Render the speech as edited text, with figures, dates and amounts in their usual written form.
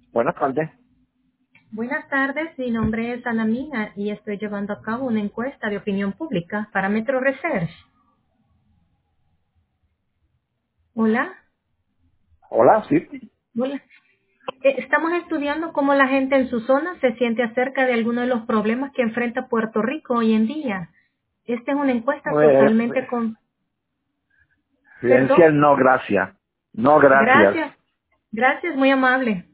Buenas tardes. Buenas tardes, mi nombre es Ana Mina y estoy llevando a cabo una encuesta de opinión pública para Metro Research. Hola, Hola, sí. hola. Estamos estudiando cómo la gente en su zona se siente acerca de algunos de los problemas que enfrenta Puerto Rico hoy en día. Esta es una encuesta Pues, totalmente con... Perdón, residencial no, gracias. No, gracias. gracias, gracias, muy amable.